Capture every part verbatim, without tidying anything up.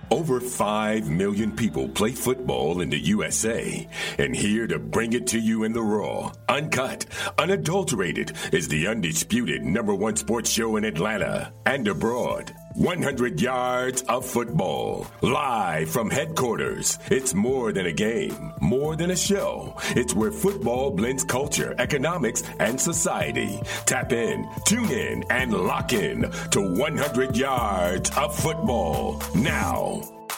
Over five million people play football in the U S A, and here to bring it to you in the raw, uncut, unadulterated is the undisputed number one sports show in Atlanta and abroad. one hundred yards of football, live from headquarters. It's more than a game, more than a show. It's where football blends culture, economics, and society. Tap in, tune in, and lock in to one hundred yards of football now.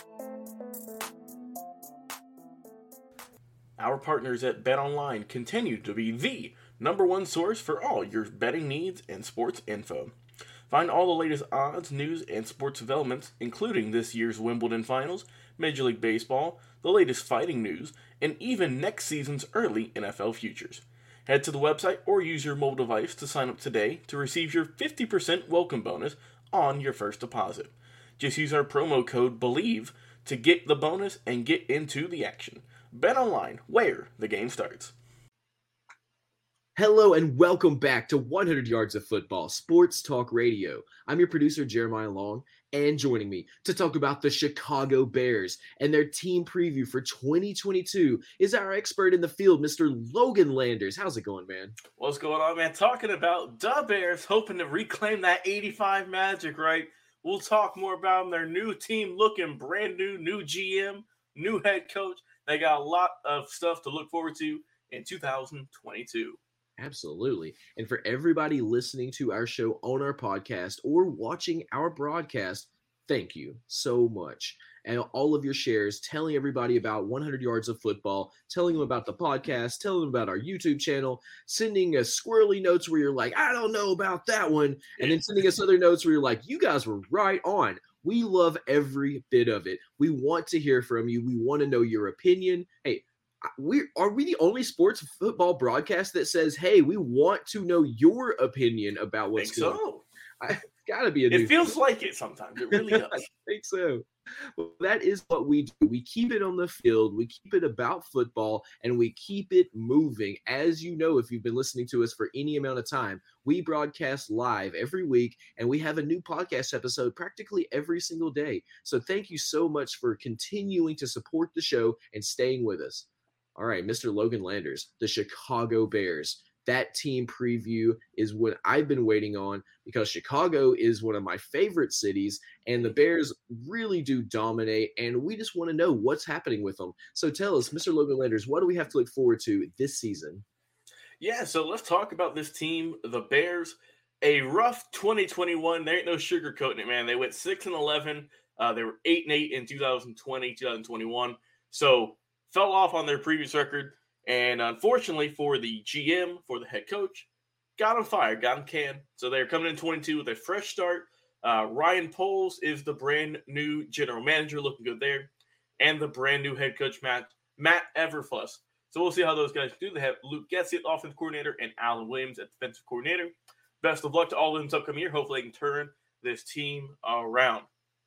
Our partners at BetOnline continue to be the number one source for all your betting needs and sports info. Find all the latest odds, news, and sports developments, including this year's Wimbledon Finals, Major League Baseball, the latest fighting news, and even next season's early N F L futures. Head to the website or use your mobile device to sign up today to receive your fifty percent welcome bonus on your first deposit. Just use our promo code BELIEVE to get the bonus and get into the action. BetOnline, where the game starts. Hello and welcome back to one hundred yards of Football, Sports Talk Radio. I'm your producer, Jeremiah Long, and joining me to talk about the Chicago Bears and their team preview for twenty twenty-two is our expert in the field, Mister Logan Landers. How's it going, man? What's going on, man? Talking about the Bears, hoping to reclaim that eighty-five magic, right? We'll talk more about them, their new team looking brand new, new G M, new head coach. They got a lot of stuff to look forward to in two thousand twenty-two. Absolutely. And for everybody listening to our show on our podcast or watching our broadcast, thank you so much. And all of your shares, telling everybody about one hundred yards of football, telling them about the podcast, telling them about our YouTube channel, sending us squirrely notes where you're like, I don't know about that one. And then sending us other notes where you're like, you guys were right on. We love every bit of it. We want to hear from you. We want to know your opinion. Hey, we are we the only sports football broadcast that says, hey, we want to know your opinion about what's think going so. on? I gotta be a It new feels thing. like it sometimes. It really does. I think so. Well, that is what we do. We keep it on the field. We keep it about football, and we keep it moving. As you know, if you've been listening to us for any amount of time, we broadcast live every week, and we have a new podcast episode practically every single day. So thank you so much for continuing to support the show and staying with us. All right, Mister Logan Landers, the Chicago Bears. That team preview is what I've been waiting on because Chicago is one of my favorite cities, and the Bears really do dominate, and we just want to know what's happening with them. So tell us, Mister Logan Landers, what do we have to look forward to this season? Yeah, so let's talk about this team, the Bears. A rough twenty twenty-one. There ain't no sugarcoating it, man. They went six and eleven. Uh, they were eight and eight in two thousand twenty, two thousand twenty-one. So fell off on their previous record. And unfortunately for the G M, for the head coach, got him fired, got him canned. So they're coming in twenty-two with a fresh start. Uh, Ryan Poles is the brand new general manager, looking good there. And the brand new head coach, Matt Matt Everfluss. So we'll see how those guys do. They have Luke Getsy, offensive coordinator, and Alan Williams at defensive coordinator. Best of luck to all of them this upcoming year. Hopefully they can turn this team around.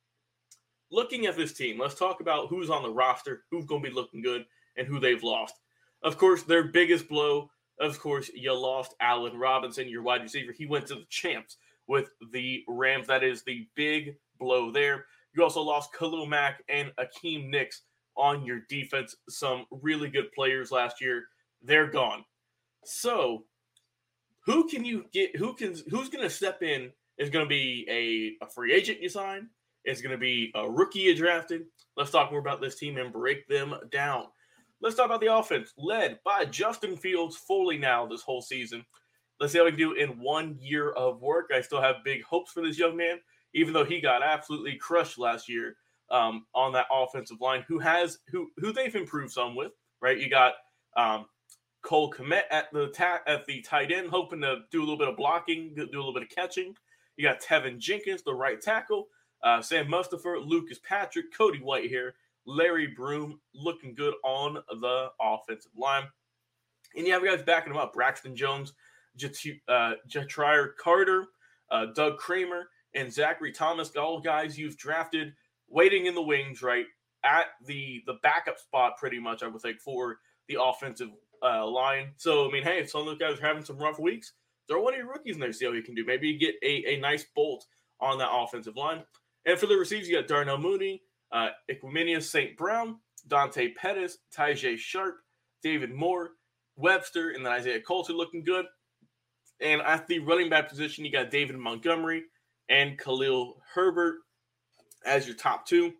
Looking at this team, let's talk about who's on the roster, who's going to be looking good, and who they've lost. Of course, their biggest blow, of course, you lost Allen Robinson, your wide receiver. He went to the champs with the Rams. That is the big blow there. You also lost Khalil Mack and Akeem Nicks on your defense. Some really good players last year. They're gone. So, who can you get? Who can? Who's going to step in? Is going to be a, a free agent you sign? Is going to be a rookie you drafted? Let's talk more about this team and break them down. Let's talk about the offense, led by Justin Fields fully now this whole season. Let's see how we can do in one year of work. I still have big hopes for this young man, even though he got absolutely crushed last year um, on that offensive line, who has who who they've improved some with, right? You got um, Cole Kmet at the ta- at the tight end, hoping to do a little bit of blocking, do a little bit of catching. You got Tevin Jenkins, the right tackle, uh, Sam Mustipher, Lucas Patrick, Cody Whitehair, Larry Broom looking good on the offensive line. And you have guys backing them up. Braxton Jones, Jat- uh, Jatrier Carter, uh, Doug Kramer, and Zachary Thomas, all guys you've drafted waiting in the wings, right, at the, the backup spot pretty much, I would think, for the offensive uh, line. So, I mean, hey, if some of those guys are having some rough weeks, throw one of your rookies in there, see how you can do. Maybe you get a, a nice bolt on that offensive line. And for the receivers, you got Darnell Mooney, uh, Equiminius Saint Brown, Dante Pettis, Tyjae Sharp, David Moore, Webster, and then Isaiah Coulter looking good. And at the running back position, you got David Montgomery and Khalil Herbert as your top two.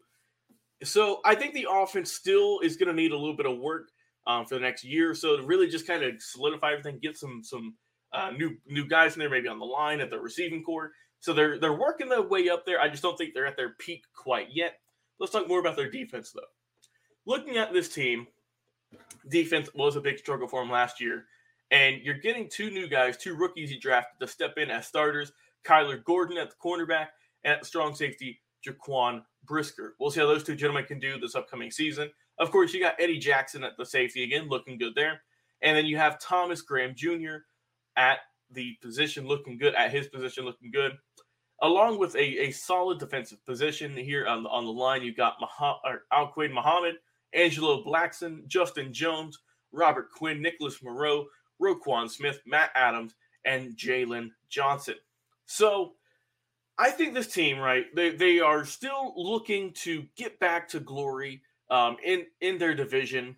So I think the offense still is going to need a little bit of work um, for the next year or so to really just kind of solidify everything, get some some uh, new new guys in there, maybe on the line at the receiving core. So they're they're working their way up there. I just don't think they're at their peak quite yet. Let's talk more about their defense, though. Looking at this team, defense was a big struggle for them last year. And you're getting two new guys, two rookies you drafted to step in as starters, Kyler Gordon at the cornerback, and at the strong safety, Jaquan Brisker. We'll see how those two gentlemen can do this upcoming season. Of course, you got Eddie Jackson at the safety again, looking good there. And then you have Thomas Graham Junior at the position, looking good, at his position, looking good. Along with a, a solid defensive position here on the, on the line, you've got Mah- Al-Quaid Muhammad, Angelo Blackson, Justin Jones, Robert Quinn, Nicholas Moreau, Roquan Smith, Matt Adams, and Jalen Johnson. So I think this team, right, they, they are still looking to get back to glory um, in, in their division.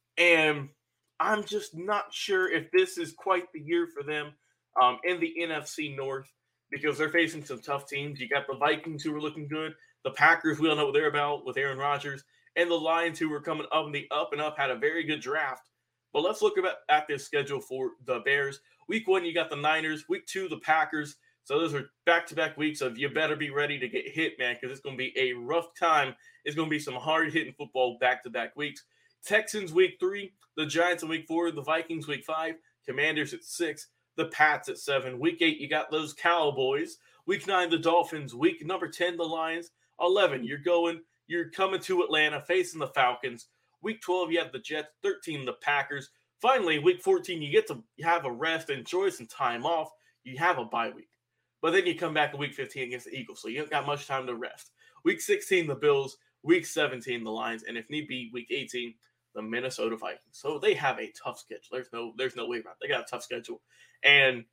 And I'm just not sure if this is quite the year for them um, in the N F C North, because they're facing some tough teams. You got the Vikings, who are looking good. The Packers, we all know what they're about with Aaron Rodgers. And the Lions, who were coming up and the up and up, had a very good draft. But let's look about at this schedule for the Bears. Week one, you got the Niners. Week two, the Packers. So those are back-to-back weeks of you better be ready to get hit, man, because it's going to be a rough time. It's going to be some hard-hitting football back-to-back weeks. Texans week three, the Giants in week four, the Vikings week five, Commanders at six, the Pats at seven. Week eight, you got those Cowboys. Week nine, the Dolphins. Week number ten, the Lions. eleven, you're going, you're coming to Atlanta, facing the Falcons. Week twelve, you have the Jets. thirteen, the Packers. Finally, week fourteen, you get to have a rest, enjoy some time off. You have a bye week. But then you come back to week fifteen against the Eagles, so you haven't got much time to rest. Week sixteen, the Bills. Week seventeen, the Lions. And if need be, week eighteen, the Minnesota Vikings. So they have a tough schedule. There's no, there's no way around it. They got a tough schedule. And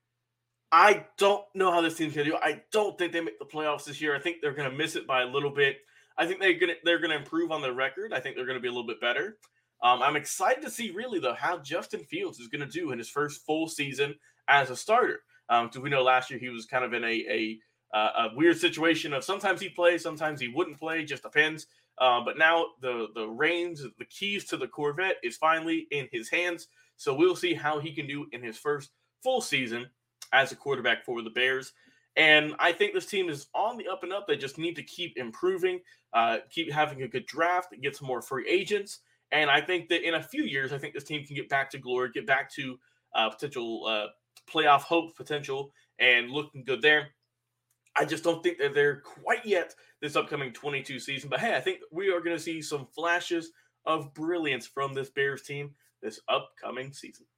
I don't know how this team's going to do. I don't think they make the playoffs this year. I think they're going to miss it by a little bit. I think they're going to they're going to improve on their record. I think they're going to be a little bit better. Um, I'm excited to see, really, though, how Justin Fields is going to do in his first full season as a starter. Um, because we know last year he was kind of in a a, uh, a weird situation of sometimes he'd play, sometimes he wouldn't play, just depends. Uh, but now the the reins, the keys to the Corvette is finally in his hands. So we'll see how he can do in his first full season as a quarterback for the Bears. And I think this team is on the up and up. They just need to keep improving, uh, keep having a good draft, get some more free agents. And I think that in a few years, I think this team can get back to glory, get back to uh, potential uh, playoff hope potential, and looking good there. I just don't think that they're quite yet this upcoming twenty-two season. But, hey, I think we are going to see some flashes of brilliance from this Bears team this upcoming season.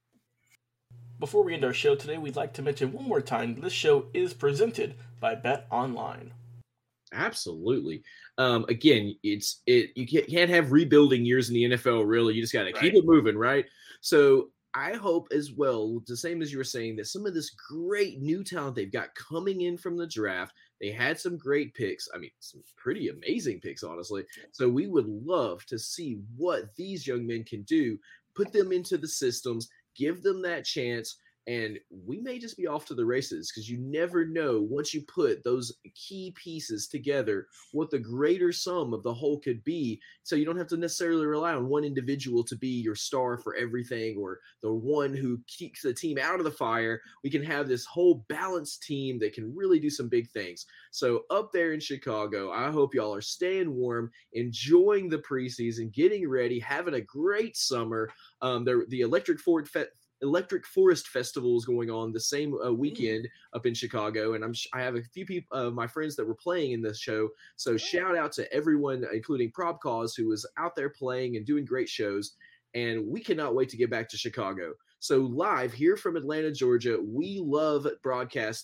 Before we end our show today, we'd like to mention one more time, this show is presented by Bet Online. Absolutely. Um, again, it's it. You can't have rebuilding years in the N F L, really. You just got to right. keep it moving, right? So I hope as well, the same as you were saying, that some of this great new talent they've got coming in from the draft, they had some great picks. I mean, some pretty amazing picks, honestly. So we would love to see what these young men can do, put them into the systems, give them that chance, and we may just be off to the races, because you never know, once you put those key pieces together, what the greater sum of the whole could be. So you don't have to necessarily rely on one individual to be your star for everything, or the one who keeps the team out of the fire. We can have this whole balanced team that can really do some big things. So up there in Chicago, I hope y'all are staying warm, enjoying the preseason, getting ready, having a great summer. Um, the, the Electric Ford Fe- Electric Forest Festival is going on the same uh, weekend up in Chicago, and I'm sh- I have a few people, uh, my friends that were playing in this show. So shout out to everyone, including Prob Cause, who was out there playing and doing great shows. And we cannot wait to get back to Chicago. So live here from Atlanta, Georgia, we love broadcasting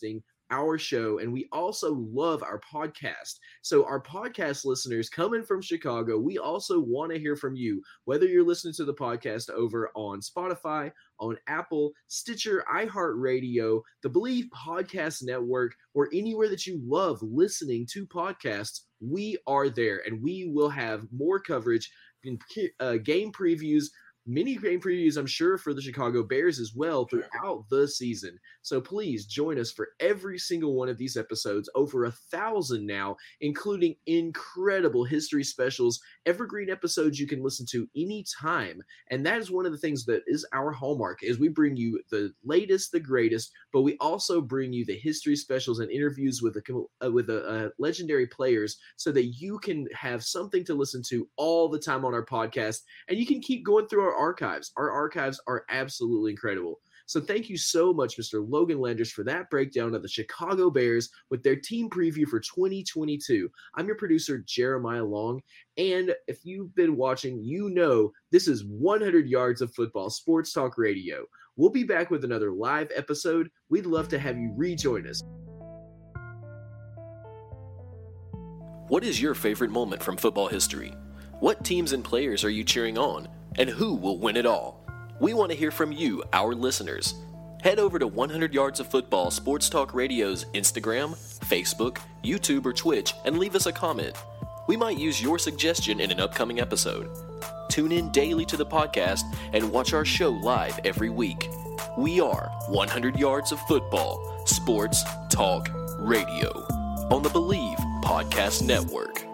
our show, and we also love our podcast. So our podcast listeners coming from Chicago, we also want to hear from you, whether you're listening to the podcast over on Spotify, on Apple, Stitcher, iHeartRadio, the Believe Podcast Network, or anywhere that you love listening to podcasts. We are there, and we will have more coverage in uh, game previews, many game previews, I'm sure, for the Chicago Bears as well throughout the season. So please join us for every single one of these episodes, over a thousand now, including incredible history specials, evergreen episodes you can listen to anytime. And that is one of the things that is our hallmark, is we bring you the latest, the greatest, but we also bring you the history specials and interviews with a, uh, with a, uh, legendary players, so that you can have something to listen to all the time on our podcast, and you can keep going through our archives. Our archives are absolutely incredible. So thank you so much, Mister Logan Landers, for that breakdown of the Chicago Bears with their team preview for twenty twenty-two. I'm your producer, Jeremiah Long, and if you've been watching, you know this is one hundred Yards of Football Sports Talk Radio. We'll be back with another live episode. We'd love to have you rejoin us. What is your favorite moment from football history? What teams and players are you cheering on? And who will win it all? We want to hear from you, our listeners. Head over to one hundred Yards of Football Sports Talk Radio's Instagram, Facebook, YouTube, or Twitch and leave us a comment. We might use your suggestion in an upcoming episode. Tune in daily to the podcast and watch our show live every week. We are one hundred Yards of Football Sports Talk Radio on the Believe Podcast Network.